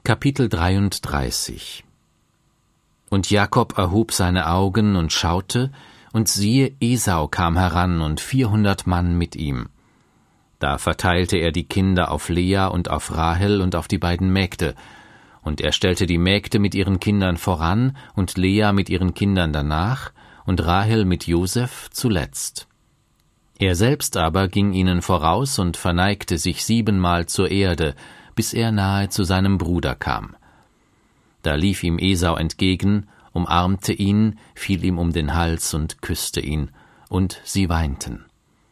Kapitel 33. Und Jakob erhob seine Augen und schaute, und siehe, Esau kam heran und 400 Mann mit ihm. Da verteilte er die Kinder auf Lea und auf Rahel und auf die beiden Mägde, und er stellte die Mägde mit ihren Kindern voran und Lea mit ihren Kindern danach und Rahel mit Josef zuletzt. Er selbst aber ging ihnen voraus und verneigte sich 7-mal zur Erde, bis er nahe zu seinem Bruder kam. Da lief ihm Esau entgegen, umarmte ihn, fiel ihm um den Hals und küsste ihn, und sie weinten.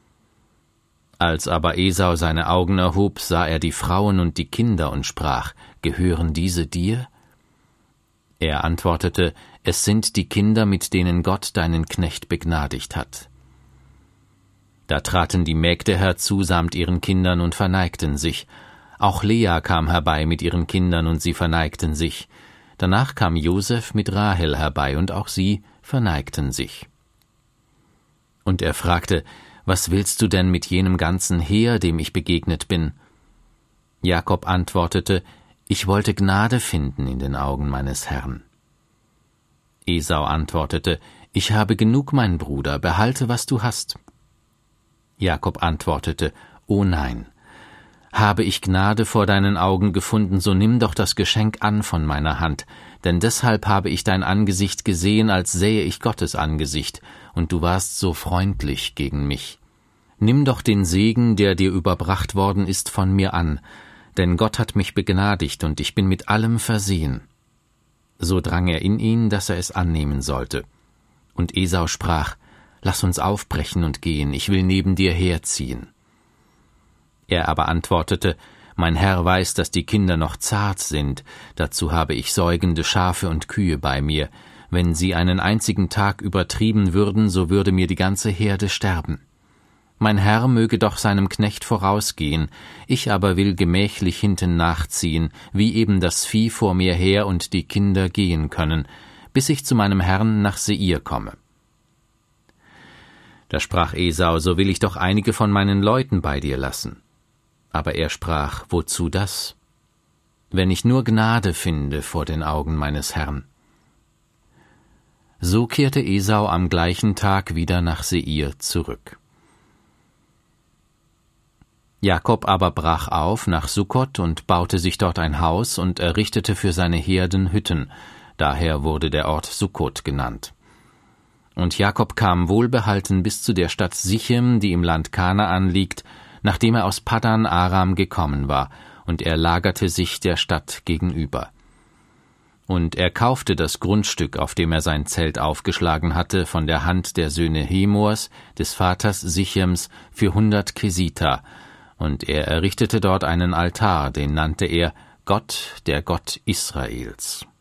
Als aber Esau seine Augen erhob, sah er die Frauen und die Kinder und sprach: Gehören diese dir? Er antwortete: Es sind die Kinder, mit denen Gott deinen Knecht begnadigt hat. Da traten die Mägde herzu samt ihren Kindern und verneigten sich. Auch Lea kam herbei mit ihren Kindern, und sie verneigten sich. Danach kam Josef mit Rahel herbei, und auch sie verneigten sich. Und er fragte: Was willst du denn mit jenem ganzen Heer, dem ich begegnet bin? Jakob antwortete: Ich wollte Gnade finden in den Augen meines Herrn. Esau antwortete: Ich habe genug, mein Bruder, behalte, was du hast. Jakob antwortete: O nein, habe ich Gnade vor deinen Augen gefunden, so nimm doch das Geschenk an von meiner Hand, denn deshalb habe ich dein Angesicht gesehen, als sähe ich Gottes Angesicht, und du warst so freundlich gegen mich. Nimm doch den Segen, der dir überbracht worden ist, von mir an, denn Gott hat mich begnadigt, und ich bin mit allem versehen. So drang er in ihn, dass er es annehmen sollte. Und Esau sprach: Lass uns aufbrechen und gehen, ich will neben dir herziehen. Er aber antwortete: Mein Herr weiß, dass die Kinder noch zart sind, dazu habe ich säugende Schafe und Kühe bei mir. Wenn sie einen einzigen Tag übertrieben würden, so würde mir die ganze Herde sterben. Mein Herr möge doch seinem Knecht vorausgehen, ich aber will gemächlich hinten nachziehen, wie eben das Vieh vor mir her und die Kinder gehen können, bis ich zu meinem Herrn nach Seir komme. Da sprach Esau: So will ich doch einige von meinen Leuten bei dir lassen. Aber er sprach: Wozu das? Wenn ich nur Gnade finde vor den Augen meines Herrn. So kehrte Esau am gleichen Tag wieder nach Seir zurück. Jakob aber brach auf nach Sukkot und baute sich dort ein Haus und errichtete für seine Herden Hütten, daher wurde der Ort Sukkot genannt. Und Jakob kam wohlbehalten bis zu der Stadt Sichem, die im Land Kanaan liegt, nachdem er aus Paddan Aram gekommen war, und er lagerte sich der Stadt gegenüber. Und er kaufte das Grundstück, auf dem er sein Zelt aufgeschlagen hatte, von der Hand der Söhne Hemors, des Vaters Sichems, für 100 Kesita, und er errichtete dort einen Altar, den nannte er Gott, der Gott Israels.